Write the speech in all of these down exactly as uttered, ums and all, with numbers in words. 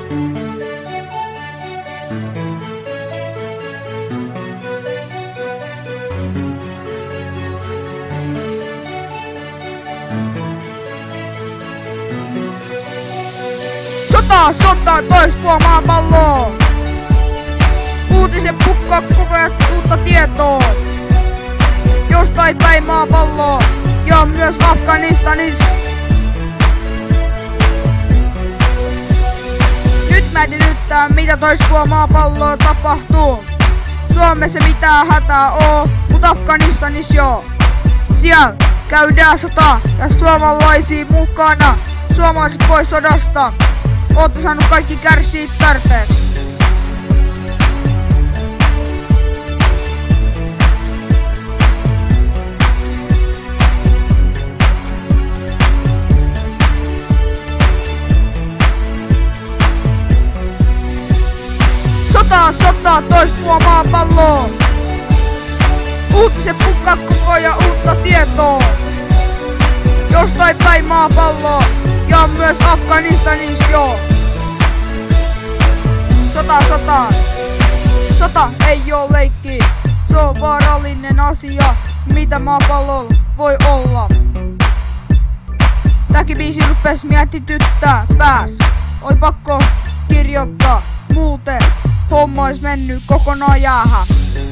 Sota, sota, toispua maapalloa. Uutiset pukkaa koko ajan uutta tietoa. Jostain päin maapalloa ja myös Afganistanissa. Nyt mätityttää mitä toispua maapalloa tapahtuu. Suomessa mitään hätää oo, mut Afganistanissa joo. Siellä käydään sota ja suomalaisia mukana. Suomalaiset pois sodasta. Ootte saanut kaikki kärsii tarpeeksi. Sota, sota, toispua maapalloa. Uutiset pukkaa koko ajan uutta tietoa. Jostain päin maapalloa ja myös Afganistanissa joo. Sota, sota. Sota ei oo leikki. Se on vaarallinen asia, mitä maapallolla voi olla. Tämäkin biisi rupes mietityttää pääs. Oli pakko kirjoittaa, muuten homma ois mennyt kokonaan jäähän.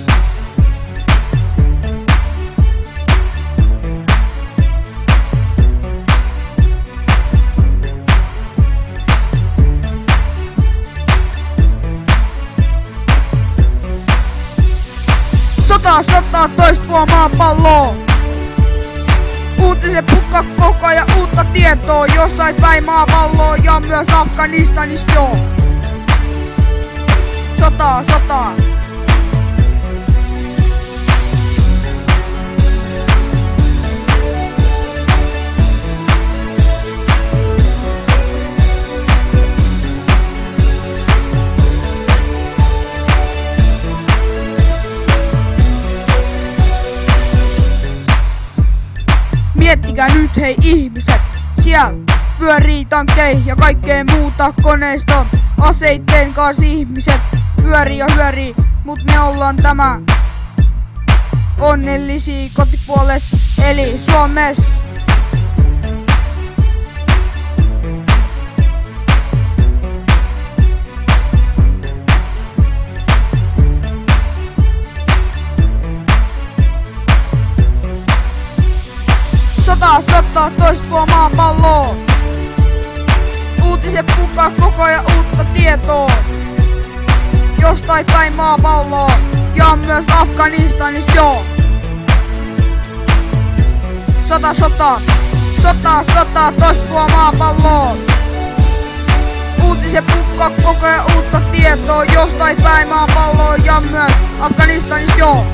Sota, sota, toispua maapalloa. Uutiset pukkaa koko ajan uutta tietoa. Jostain päin maapalloa ja myös Afganistanissa joo. Sota, sota. Miettikää nyt hei ihmiset, siellä pyörii tankkei ja kaikkea muuta koneiston. Aseitteen kanssa ihmiset pyörii ja hyörii, mut me ollaan tämä onnellisia kotipuolessa eli Suomessa. Sota, sota, toispua maapalloa. Uutiset pukkaa koko ajan uutta tietoa. Jostain päin maapalloa ja myös Afganistanissa joo. Sota, sota. Sota, sota, toispua maapalloa. Uutiset pukkaa koko ajan uutta tietoa. Jostain päin maapalloa ja myös Afganistanissa joo.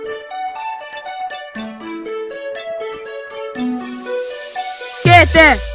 G T